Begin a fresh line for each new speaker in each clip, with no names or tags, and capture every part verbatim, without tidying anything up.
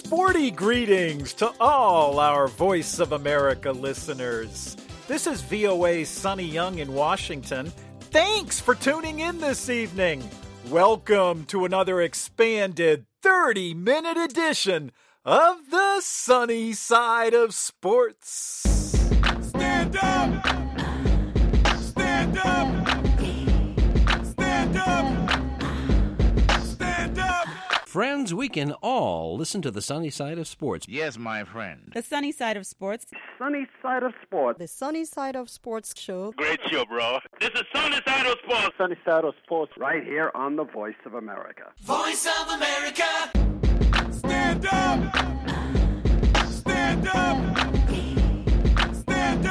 Sporty greetings to all our Voice of America listeners. This is V O A's Sonny Young in Washington. Thanks for tuning in this evening. Welcome to another expanded thirty-minute edition of the Sunny Side of Sports.
Stand up! Stand up! Stand up! Stand up!
Friends, we can all listen to the Sunny Side of Sports.
Yes, my friend.
The Sunny Side of Sports.
Sunny Side of Sports.
The Sunny Side of Sports show.
Great show, bro. This is Sunny Side of Sports.
Sunny Side of Sports, right here on the Voice of America.
Voice of America! Stand up! Stand up! Stand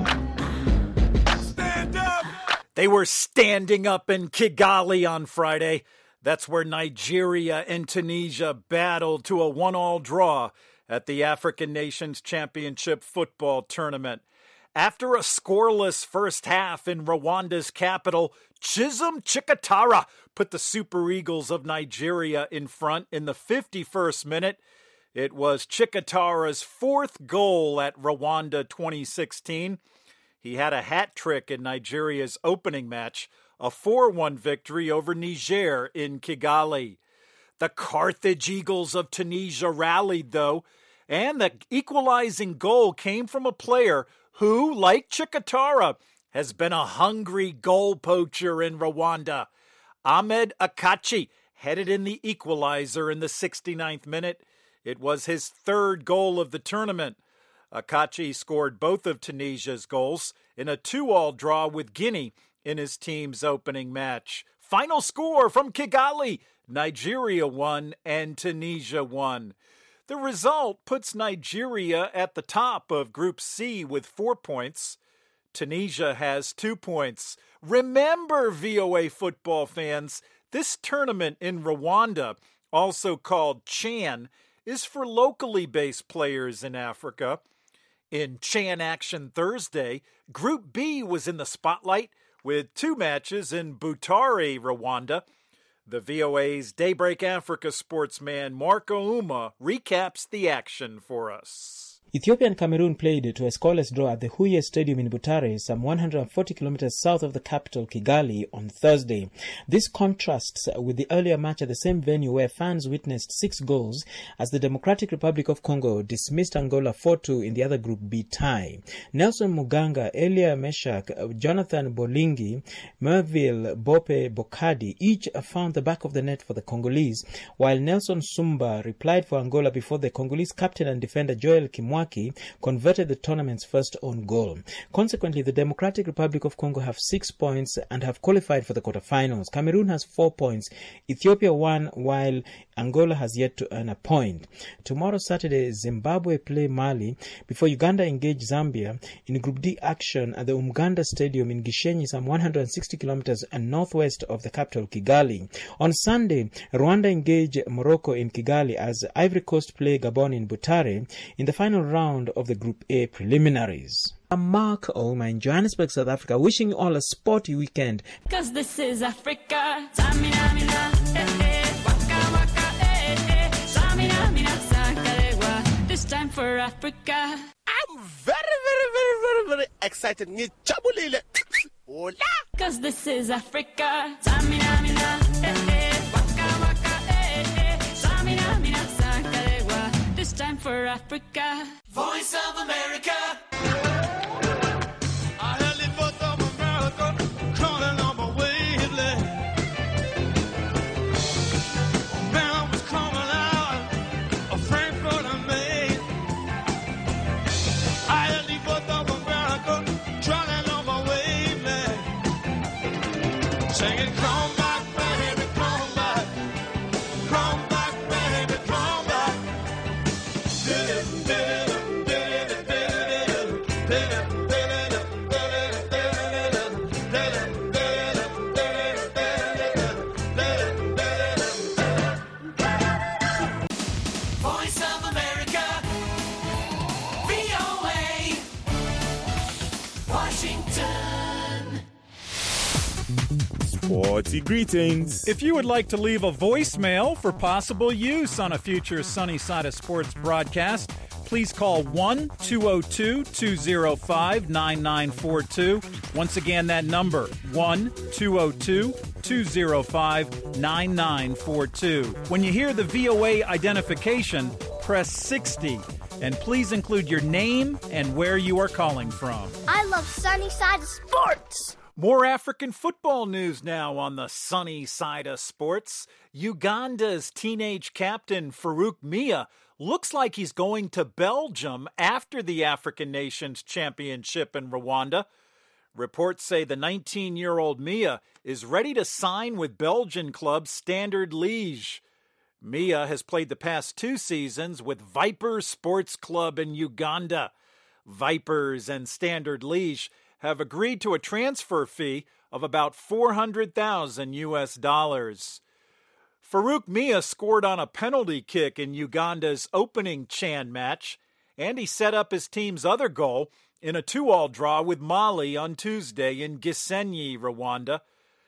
up! Stand up!
They were standing up in Kigali on Friday. That's where Nigeria and Tunisia battled to a one-all draw at the African Nations Championship football tournament. After a scoreless first half in Rwanda's capital, Chisholm Chikatara put the Super Eagles of Nigeria in front in the fifty-first minute. It was Chikatara's fourth goal at Rwanda twenty sixteen. He had a hat trick in Nigeria's opening match, a four one victory over Niger in Kigali. The Carthage Eagles of Tunisia rallied, though, and the equalizing goal came from a player who, like Chikatara, has been a hungry goal poacher in Rwanda. Ahmed Akachi headed in the equalizer in the sixty-ninth minute. It was his third goal of the tournament. Akachi scored both of Tunisia's goals in a two-all draw with Guinea in his team's opening match. Final score from Kigali: Nigeria won and Tunisia won. The result puts Nigeria at the top of Group C with four points. Tunisia has two points. Remember, V O A football fans, this tournament in Rwanda, also called CHAN, is for locally based players in Africa. In CHAN Action Thursday, Group B was in the spotlight with two matches in Butare, Rwanda. The V O A's Daybreak Africa sportsman Marco Uma recaps the action for us.
Ethiopia and Cameroon played to a scoreless draw at the Huye Stadium in Butare, some one hundred forty kilometers south of the capital, Kigali, on Thursday. This contrasts with the earlier match at the same venue where fans witnessed six goals as the Democratic Republic of Congo dismissed Angola four two in the other Group B tie. Nelson Muganga, Elia Meshak, Jonathan Bolingi, Merville Bope Bokadi each found the back of the net for the Congolese, while Nelson Sumba replied for Angola before the Congolese captain and defender Joel Kimwaki converted the tournament's first own goal. Consequently, the Democratic Republic of Congo have six points and have qualified for the quarterfinals. Cameroon has four points. Ethiopia won, while Angola has yet to earn a point. Tomorrow, Saturday, Zimbabwe play Mali before Uganda engage Zambia in Group D action at the Umganda Stadium in Gishenyi, some one hundred sixty kilometers northwest of the capital, Kigali. On Sunday, Rwanda engage Morocco in Kigali as Ivory Coast play Gabon in Butare in the final round of the Group A preliminaries. I'm Mark Olma in Johannesburg, South Africa, wishing you all a sporty weekend.
Cause this is Africa. Samina, mina, eh, eh. Waka, waka, eh, eh. Samina, mina, sakarewa. This time for Africa.
I'm very, very, very, very, very excited. Ngijabulile. Hola.
Cause this is Africa. Samina, mina, eh, eh. Waka, waka, eh, eh. Samina, mina, sakarewa. This time for Africa.
Voice of America!
Hearty greetings.
If you would like to leave a voicemail for possible use on a future Sunny Side of Sports broadcast, please call one two oh two, two oh five, nine nine four two. Once again, that number, one two oh two, two oh five, nine nine four two. When you hear the V O A identification, press sixty. And please include your name and where you are calling from.
I love Sunny Side of Sports.
More African football news now on the Sunny Side of Sports. Uganda's teenage captain Farouk Mia looks like he's going to Belgium after the African Nations Championship in Rwanda. Reports say the nineteen-year-old Mia is ready to sign with Belgian club Standard Liège. Mia has played the past two seasons with Vipers Sports Club in Uganda. Vipers and Standard Liège have agreed to a transfer fee of about four hundred thousand U S dollars. Farouk Mia scored on a penalty kick in Uganda's opening Chan match, and he set up his team's other goal in a two-all draw with Mali on Tuesday in Gisenyi, Rwanda.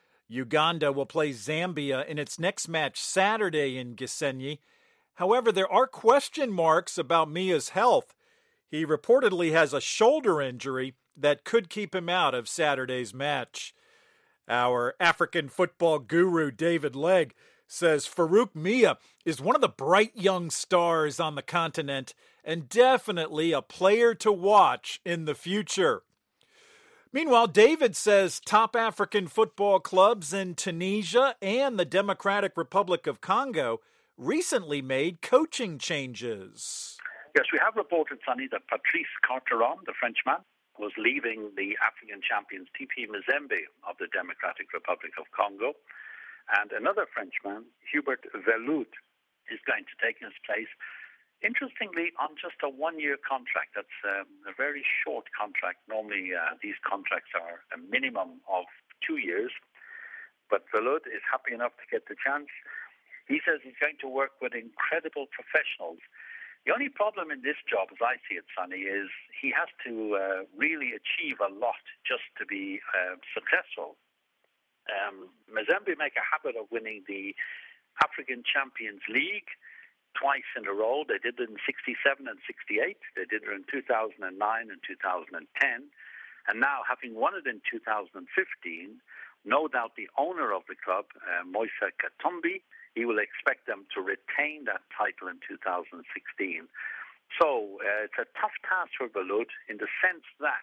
Uganda will play Zambia in its next match Saturday in Gisenyi. However, there are question marks about Mia's health. He reportedly has a shoulder injury that could keep him out of Saturday's match. Our African football guru, David Legg, says Farouk Mia is one of the bright young stars on the continent and definitely a player to watch in the future. Meanwhile, David says top African football clubs in Tunisia and the Democratic Republic of Congo recently made coaching changes.
Yes, we have reported, Sonny, that Patrice Carteron, the Frenchman, was leaving the African champions T P Mazembe of the Democratic Republic of Congo. And another Frenchman, Hubert Velout, is going to take his place, interestingly, on just a one-year contract. That's um, a very short contract. Normally, uh, these contracts are a minimum of two years. But Velout is happy enough to get the chance. He says he's going to work with incredible professionals. The only problem in this job, as I see it, Sonny, is he has to uh, really achieve a lot just to be uh, successful. Um, Mazembe make a habit of winning the African Champions League twice in a row. They did it in sixty-seven and sixty-eight. They did it in two thousand nine and two thousand ten. And now, having won it in two thousand fifteen, no doubt the owner of the club, uh, Moise Katumbi, he will expect them to retain that title in two thousand sixteen. So uh, it's a tough task for Velout in the sense that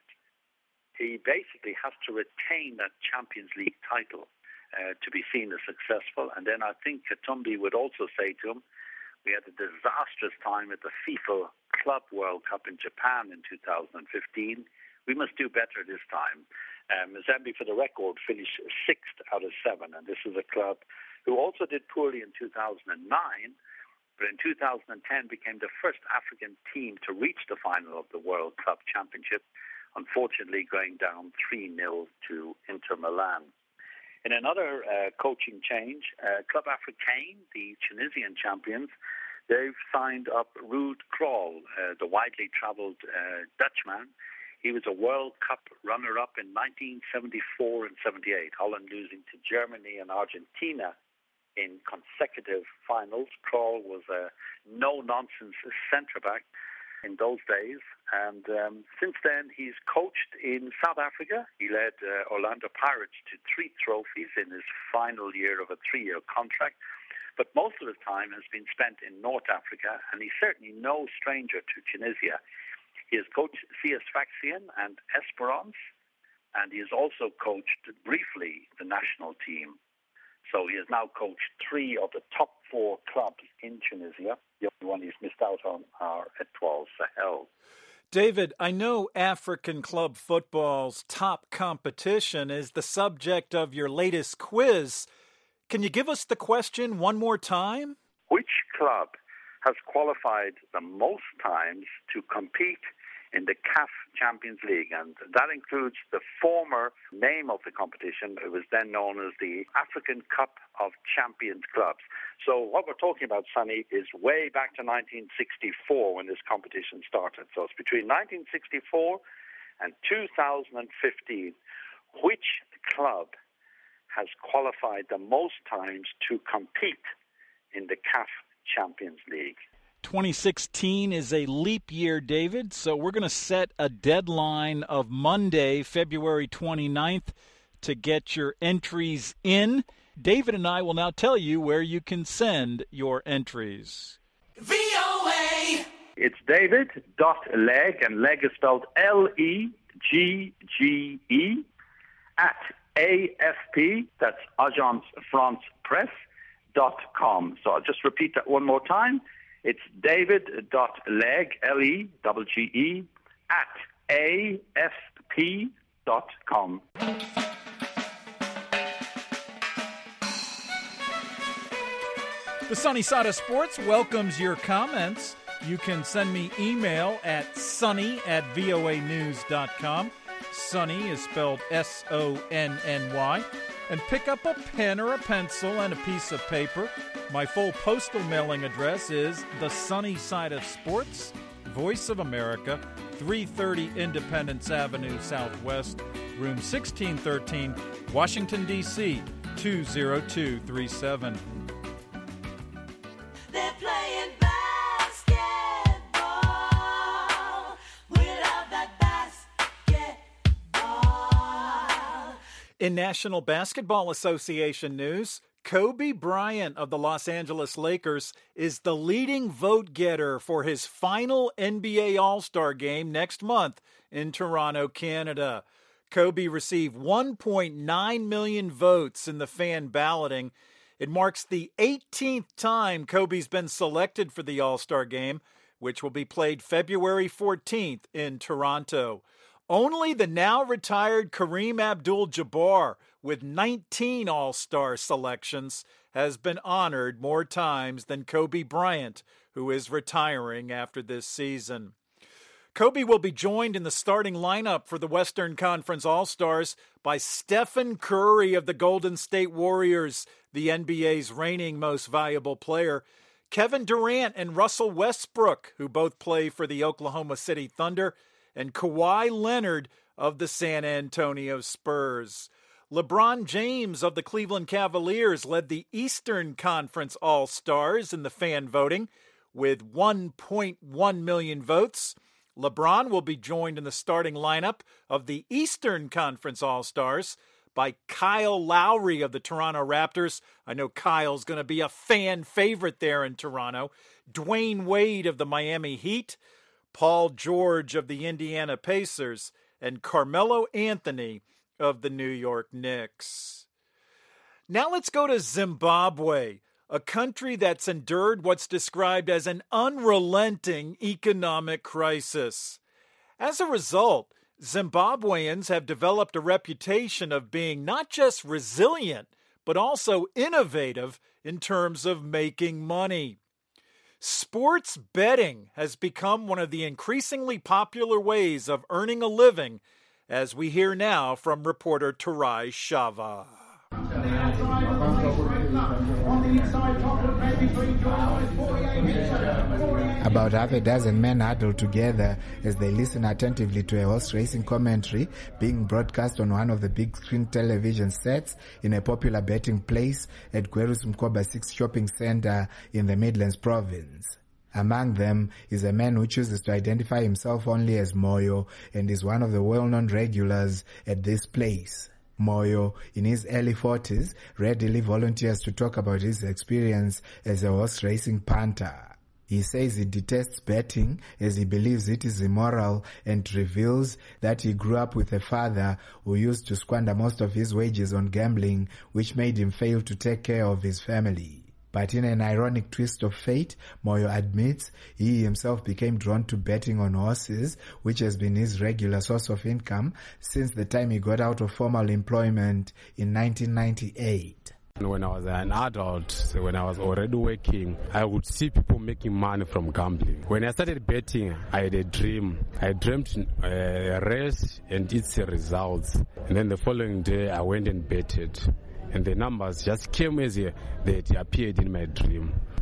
he basically has to retain that Champions League title uh, to be seen as successful. And then I think Katumbi would also say to him, we had a disastrous time at the FIFA Club World Cup in Japan in two thousand fifteen. We must do better this time. Um, Mazembe, for the record, finished sixth out of seven. And this is a club who also did poorly in two thousand nine, but in two thousand ten became the first African team to reach the final of the World Club Championship, unfortunately going down three nil to Inter Milan. In another uh, coaching change, uh, Club Africain, the Tunisian champions, they've signed up Ruud Krol, uh, the widely travelled uh, Dutchman. He was a World Cup runner-up in nineteen seventy-four and seventy-eight, Holland losing to Germany and Argentina in consecutive finals. Krol was a no-nonsense centre-back in those days. And um, since then, he's coached in South Africa. He led uh, Orlando Pirates to three trophies in his final year of a three-year contract. But most of his time has been spent in North Africa, and he's certainly no stranger to Tunisia. He has coached C S Sfaxien and Esperance, and he has also coached briefly the national team. So he has now coached three of the top four clubs in Tunisia. The only one he's missed out on are Etoile Sahel.
David, I know African club football's top competition is the subject of your latest quiz. Can you give us the question one more time?
Which club has qualified the most times to compete in the C A F Champions League? And that includes the former name of the competition. It was then known as the African Cup of Champions Clubs. So what we're talking about, Sonny, is way back to nineteen sixty-four when this competition started. So it's between nineteen sixty-four and two thousand fifteen. Which club has qualified the most times to compete in the C A F Champions League.
twenty sixteen is a leap year, David, so we're going to set a deadline of Monday, February twenty-ninth, to get your entries in. David and I will now tell you where you can send your entries.
V O A!
It's David dot Legge, and Legge is spelled L E G G E, at A F P, that's Agence France Presse, dot com. So I'll just repeat that one more time. It's David dot Legge, L E G G E, at A F P dot com.
The Sunny Side of Sports welcomes your comments. You can send me email at sunny at V O A news dot com. Sunny is spelled S O N N Y. And pick up a pen or a pencil and a piece of paper. My full postal mailing address is The Sunny Side of Sports, Voice of America, three thirty Independence Avenue Southwest, room sixteen thirteen, Washington, D C two zero two three seven.
They're playing basketball. We love that basketball.
In National Basketball Association news, Kobe Bryant of the Los Angeles Lakers is the leading vote getter for his final N B A All-Star game next month in Toronto, Canada. Kobe received one point nine million votes in the fan balloting. It marks the eighteenth time Kobe's been selected for the All-Star game, which will be played February fourteenth in Toronto. Only the now-retired Kareem Abdul-Jabbar, with nineteen All-Star selections, has been honored more times than Kobe Bryant, who is retiring after this season. Kobe will be joined in the starting lineup for the Western Conference All-Stars by Stephen Curry of the Golden State Warriors, the N B A's reigning most valuable player, Kevin Durant and Russell Westbrook, who both play for the Oklahoma City Thunder, and Kawhi Leonard of the San Antonio Spurs. LeBron James of the Cleveland Cavaliers led the Eastern Conference All-Stars in the fan voting with one point one million votes. LeBron will be joined in the starting lineup of the Eastern Conference All-Stars by Kyle Lowry of the Toronto Raptors. I know Kyle's going to be a fan favorite there in Toronto. Dwayne Wade of the Miami Heat, Paul George of the Indiana Pacers, and Carmelo Anthony of the New York Knicks. Now let's go to Zimbabwe, a country that's endured what's described as an unrelenting economic crisis. As a result, Zimbabweans have developed a reputation of being not just resilient, but also innovative in terms of making money. Sports betting has become one of the increasingly popular ways of earning a living, as we hear now from reporter Tarai Shava.
About half a dozen men huddle together as they listen attentively to a horse racing commentary being broadcast on one of the big screen television sets in a popular betting place at Gwerus Mkoba six shopping center in the Midlands province. Among them is a man who chooses to identify himself only as Moyo and is one of the well-known regulars at this place. Moyo, in his early forties, readily volunteers to talk about his experience as a horse racing punter. He says he detests betting as he believes it is immoral and reveals that he grew up with a father who used to squander most of his wages on gambling, which made him fail to take care of his family. But in an ironic twist of fate, Moyo admits he himself became drawn to betting on horses, which has been his regular source of income since the time he got out of formal employment in nineteen ninety-eight.
When I was an adult, when I was already working, I would see people making money from gambling. When I started betting, I had a dream. I dreamt a race and its results. And then the following day, I went and betted. And the numbers just came as they appeared in my dream.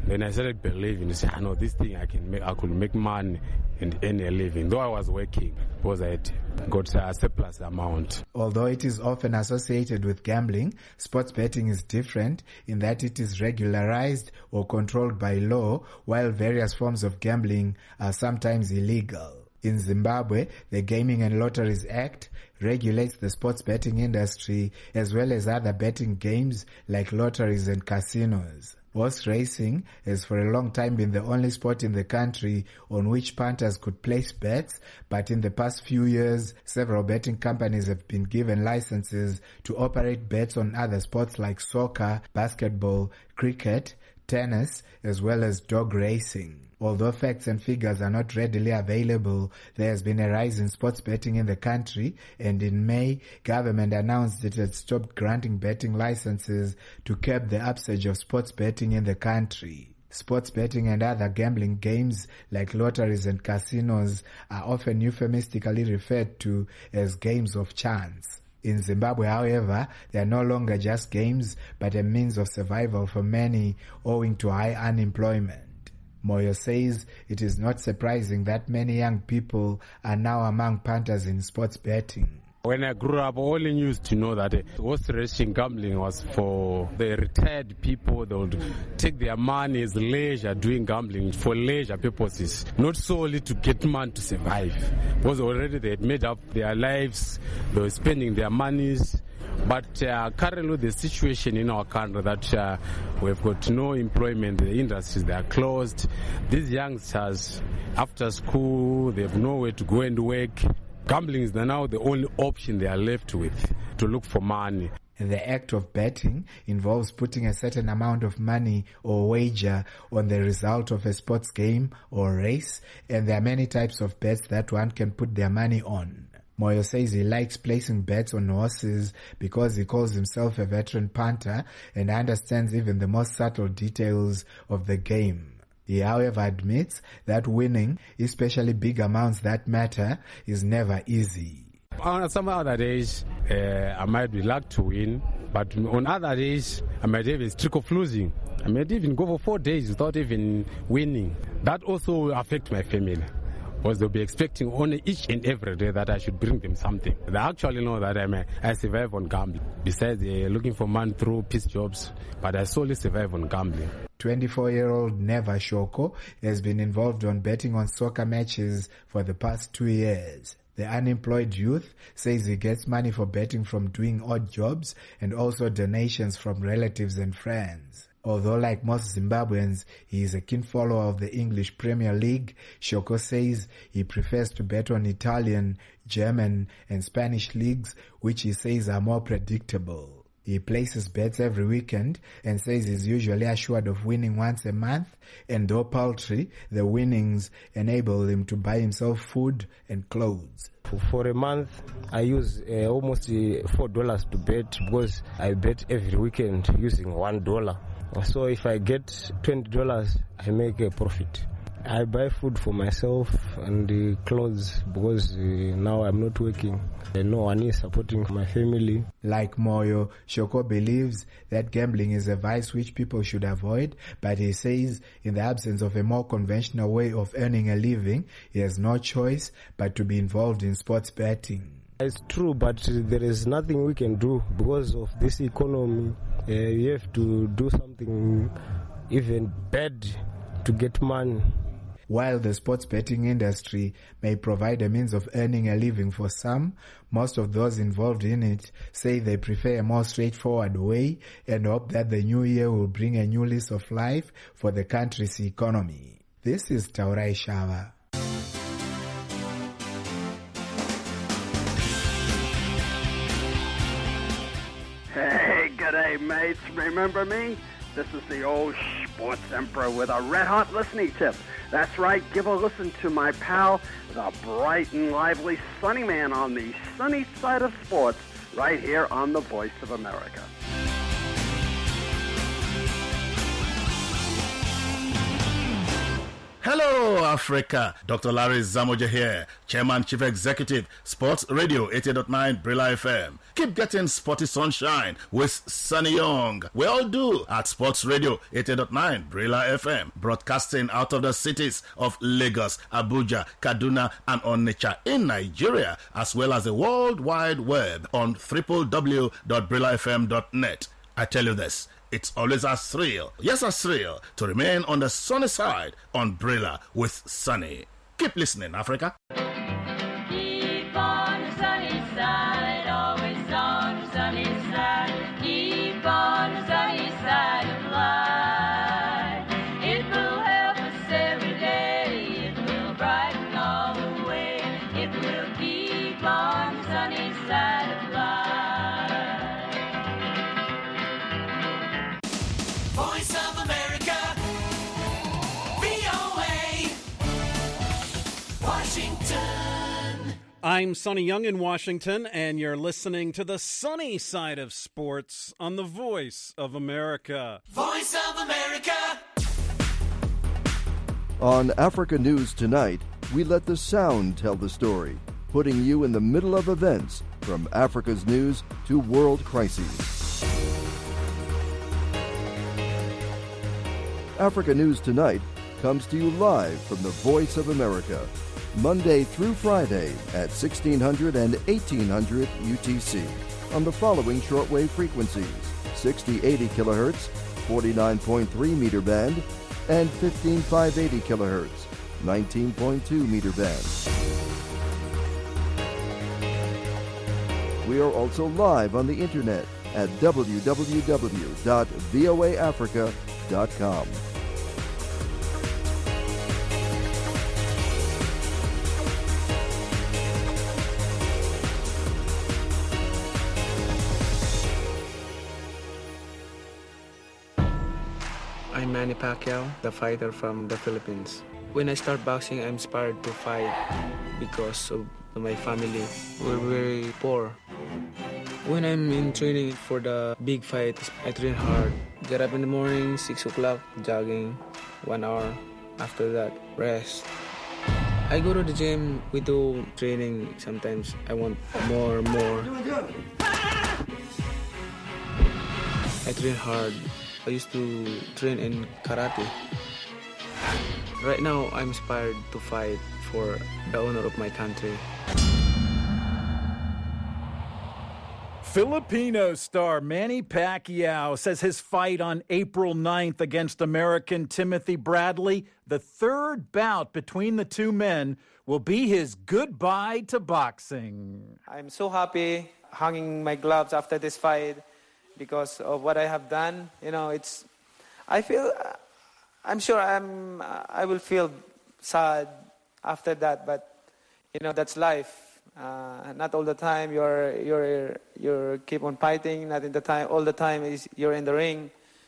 Then I started believing, I said, I know this thing I can make, I could make money and earn a living. Though I was working, because I had got a surplus amount.
Although it is often associated with gambling, sports betting is different in that it is regularized or controlled by law, while various forms of gambling are sometimes illegal. In Zimbabwe, the Gaming and Lotteries Act regulates the sports betting industry as well as other betting games like lotteries and casinos. Horse racing has for a long time been the only sport in the country on which punters could place bets, but in the past few years, several betting companies have been given licenses to operate bets on other sports like soccer, basketball, cricket, tennis, as well as dog racing. Although facts and figures are not readily available, there has been a rise in sports betting in the country, and in May, government announced it had stopped granting betting licenses to curb the upsurge of sports betting in the country. Sports betting and other gambling games like lotteries and casinos are often euphemistically referred to as games of chance. In Zimbabwe, however, they are no longer just games, but a means of survival for many owing to high unemployment. Moyo says it is not surprising that many young people are now among punters in sports betting.
When I grew up, I only used to know that horse racing gambling was for the retired people. They would take their money as leisure doing gambling for leisure purposes, not solely to get money to survive. Because already they had made up their lives, they were spending their monies. But uh, currently the situation in our country that uh, we've got no employment, the industries, they are closed. These youngsters, after school, they have nowhere to go and work. Gambling is now the only option they are left with to look for money.
The act of betting involves putting a certain amount of money or wager on the result of a sports game or race, and there are many types of bets that one can put their money on. Moyo says he likes placing bets on horses because he calls himself a veteran punter and understands even the most subtle details of the game. He, however, admits that winning, especially big amounts that matter, is never easy.
On some other days, uh, I might be lucky to win, but on other days, I might have a streak of losing. I might even go for four days without even winning. That also will affect my family, because they'll be expecting on each and every day that I should bring them something. They actually know that I'm a, I survive on gambling. Besides, they're looking for money through piece jobs, but I solely survive on gambling.
twenty-four-year-old Neva Shoko has been involved on betting on soccer matches for the past two years. The unemployed youth says he gets money for betting from doing odd jobs and also donations from relatives and friends. Although like most Zimbabweans, he is a keen follower of the English Premier League, Shoko says he prefers to bet on Italian, German and Spanish leagues, which he says are more predictable. He places bets every weekend and says he's usually assured of winning once a month, and though paltry, the winnings enable him to buy himself food and clothes.
For a month, I use uh, almost uh, four dollars to bet because I bet every weekend using one dollar. So if I get twenty dollars, I make a profit. I buy food for myself and uh, clothes because uh, now I'm not working. Uh, no one is supporting my family.
Like Moyo, Shoko believes that gambling is a vice which people should avoid, but he says in the absence of a more conventional way of earning a living, he has no choice but to be involved in sports betting.
It's true, but there is nothing we can do because of this economy. Uh, you have to do something even bad to get money.
While the sports betting industry may provide a means of earning a living for some, most of those involved in it say they prefer a more straightforward way and hope that the new year will bring a new lease of life for the country's economy. This is Taurai Shava.
Hey, g'day, mates. Remember me? This is the old sports emperor with a red-hot listening tip. That's right, give a listen to my pal, the bright and lively Sunny Man on the sunny side of sports, right here on the Voice of America.
Hello,
Africa. Doctor Larry Zamoja here, Chairman, Chief Executive, Sports Radio eighty point nine Brilla F M. Keep getting sporty sunshine with Sunny Young. We all do at Sports Radio eighty point nine Brilla F M, broadcasting out of the cities of Lagos, Abuja, Kaduna, and Onitsha in Nigeria, as well as the World Wide Web on w w w dot brilla f m dot net. I tell you this, it's always a thrill, yes, a thrill, to remain on the sunny side on Brilla with Sunny. Keep listening, Africa.
Keep on the sunny side, always on the sunny side. Keep on the sunny side of life. It will help us every day. It will brighten all the way. It will keep on the sunny side of life.
Voice of America, V O A, Washington.
I'm Sonny Young in Washington, and you're listening to the sunny side of sports on the Voice of America.
Voice of America.
On Africa News Tonight, we let the sound tell the story, putting you in the middle of events from Africa's news to world crises. Africa News Tonight comes to you live from the Voice of America, Monday through Friday at sixteen hundred and eighteen hundred U T C on the following shortwave frequencies: sixty eighty kilohertz, forty-nine point three meter band, and fifteen five eighty kilohertz, nineteen point two meter band. We are also live on the internet at w w w dot v o a africa dot com.
I'm Manny Pacquiao, the fighter from the Philippines. When I start boxing, I'm inspired to fight because of my family. We're very poor. When I'm in training for the big fights, I train hard. Get up in the morning, six o'clock, jogging, one hour. After that, rest. I go to the gym, we do training. Sometimes I want more, more. I train hard. I used to train in karate. Right now, I'm inspired to fight for the honor of my country.
Filipino star Manny Pacquiao says his fight on April ninth against American Timothy Bradley, the third bout between the two men, will be his goodbye to boxing.
I'm so happy hanging my gloves after this fight because of what I have done. You know, it's, I feel, I'm sure I'm, I will feel sad after that, but, you know, that's life. Uh, not all the time you're, you're, you're keep on fighting, not in the time, all the time is you're in the ring.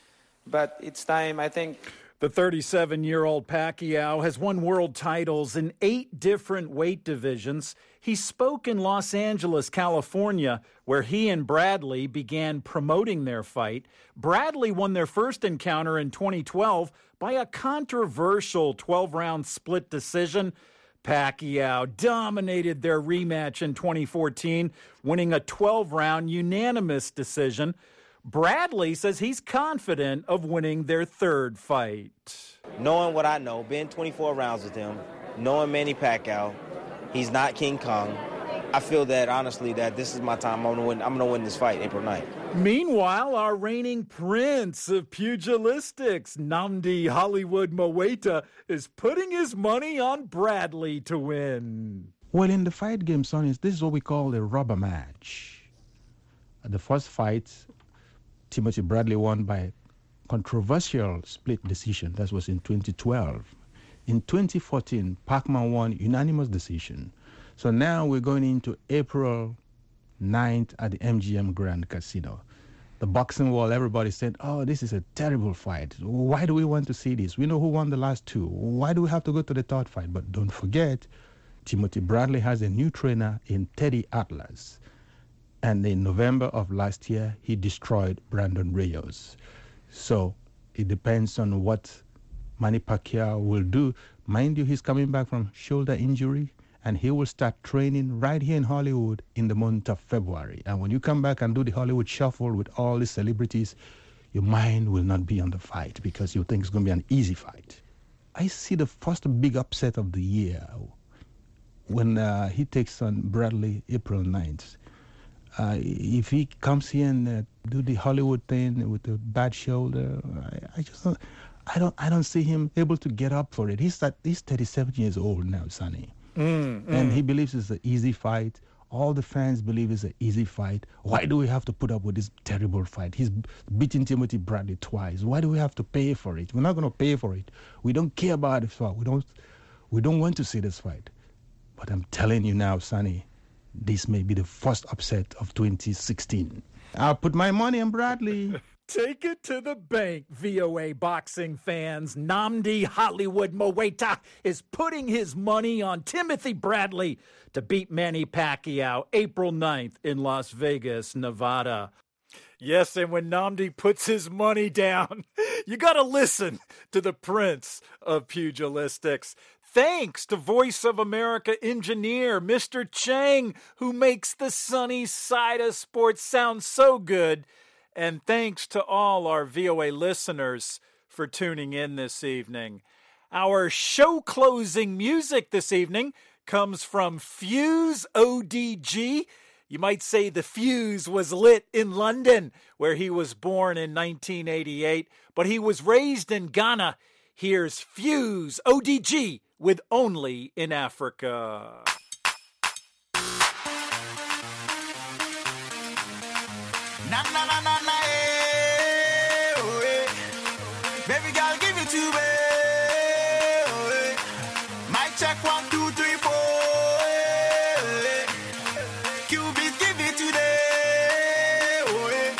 But it's time, I think.
The thirty-seven-year-old Pacquiao has won world titles in eight different weight divisions. He spoke in Los Angeles, California, where he and Bradley began promoting their fight. Bradley won their first encounter in twenty twelve by a controversial twelve-round split decision. Pacquiao dominated their rematch in twenty fourteen, winning a twelve-round unanimous decision. Bradley says he's confident of winning their third fight.
Knowing what I know, being twenty-four rounds with him, knowing Manny Pacquiao, he's not King Kong. I feel that, honestly, that this is my time. I'm going to win, I'm going to win this fight April ninth.
Meanwhile, our reigning prince of pugilistics, Nnamdi Hollywood Mowaita, is putting his money on Bradley to win.
Well, in the fight game, Sonny, this is what we call a rubber match. The first fight, Timothy Bradley won by controversial split decision. That was in twenty twelve. In twenty fourteen, Pacman won unanimous decision. So now we're going into April ninth at the M G M Grand Casino. The boxing world, everybody said, oh, this is a terrible fight. Why do we want to see this? We know who won the last two. Why do we have to go to the third fight? But don't forget, Timothy Bradley has a new trainer in Teddy Atlas. And in November of last year, he destroyed Brandon Rios. So it depends on what Manny Pacquiao will do. Mind you, he's coming back from shoulder injury, and he will start training right here in Hollywood in the month of February. And when you come back and do the Hollywood Shuffle with all the celebrities, your mind will not be on the fight because you think it's going to be an easy fight. I see the first big upset of the year when uh, he takes on Bradley April ninth. Uh, if he comes here and uh, do the Hollywood thing with the bad shoulder, I, I just don't, I don't, I don't see him able to get up for it. He's that, he's thirty-seven years old now, Sonny,
mm,
and
mm.
he believes it's an easy fight. All the fans believe it's an easy fight. Why do we have to put up with this terrible fight? He's beaten Timothy Bradley twice. Why do we have to pay for it? We're not going to pay for it. We don't care about this fight. We don't, we don't want to see this fight. But I'm telling you now, Sonny, this may be the first upset of twenty sixteen. I'll put my money on Bradley.
Take it to the bank, V O A boxing fans. Nnamdi Hollywood Mowaita is putting his money on Timothy Bradley to beat Manny Pacquiao April ninth in Las Vegas, Nevada. Yes, and when Nnamdi puts his money down, you got to listen to the Prince of Pugilistics. Thanks to Voice of America engineer Mister Chang, who makes the sunny side of sports sound so good. And thanks to all our V O A listeners for tuning in this evening. Our show closing music this evening comes from Fuse O D G. You might say the fuse was lit in London, where he was born in nineteen eighty-eight, but he was raised in Ghana. Here's Fuse O D G with Only in Africa.
Na na na na na, eh, oh, eh. Baby girl, give it to me. Oh, eh. Mic check one, two, three, four. Eh, eh. Cubits, give it today. Oh, eh.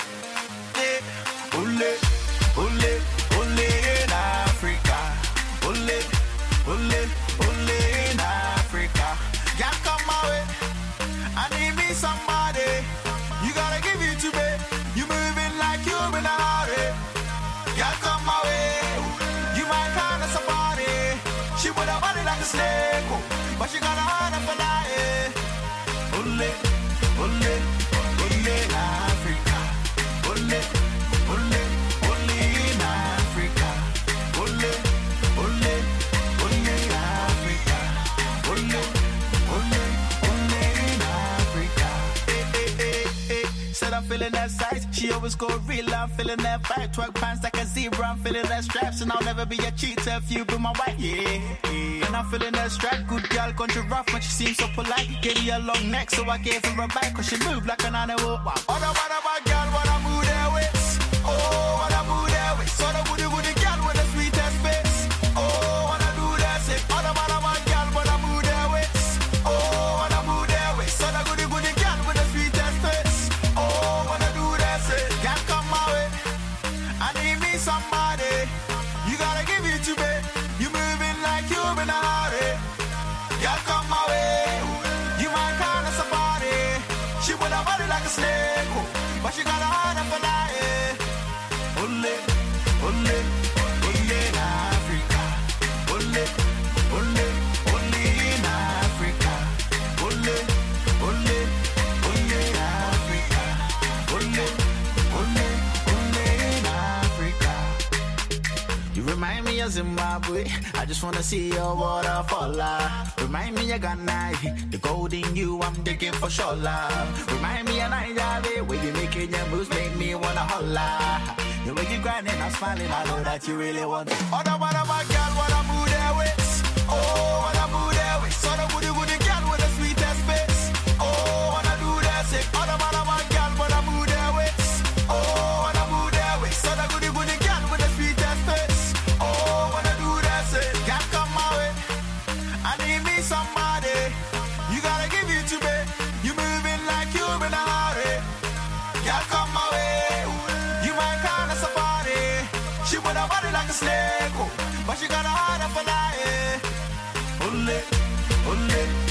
Eh. Ole, ole, ole in Africa. Ole, ole, ole in Africa. Y'all come my way. I need me somebody. You gotta give it to me. You moving like you in a hurry. Y'all come my way. You my kind of somebody. She with a body like a snake, oh, but she got a heart of a lion. Ole, ole, ole in Africa. Ole, ole, ole in Africa. Ole, ole, ole in Africa. Ole, ole, ole in Africa. Eh, eh, eh, eh. Said I'm feeling that size. She always go real. I'm feeling that vibe. Twerk pants like a zebra. I'm feeling that straps, and I'll never be a cheater if you be my wife. Yeah, yeah. And I'm feeling that strap. Good girl, country rough, but she seems so polite. Gave me a long neck, so I gave her a bite. Cause she moved like an animal. What a what a what girl, what a move there with. Oh, what a move there with. So the woody woody girl with the sweetest face. Oh, what a do that say. What a what a what girl, what a move there with. Oh, what a move there with. So the goody goody girl with the sweetest face. Oh, what a do that say. Girl come my way. I need me somebody. You gotta give it to me. You moving like you in a hurry. Girl come my way. You my kind of somebody. She with a body like a snake, oh, but she got a heart of a lion. Ole, ole, ole in Africa. Ole, ole, ole in Africa. Ole, ole, ole in Africa. Ole, ole, ole in Africa. You remind me of Zimbabwe. I just wanna see your waterfall. Remind me of Ghana. The gold in you, I'm digging for sure. Remind me of Nigeria. Where you making your moves make me wanna holla. The way you grinding, I'm smiling. I know that you really want it. Oh, the what about girl, what I move there with. Oh, what I move there with. So the goody goody girl with the sweetest face. Oh, what I do that say. Oh, the what about girl, what I move there with. Oh, what I move there with. So the goody goody girl with the sweetest face. Oh, what I do that say. Girl come my way. I need me somebody. You gotta give it to me. You moving like you in a hurry. Girl come my way. You my kind of somebody. She with a body like a snake, oh, but she got a heart of a lion. Ole, ole.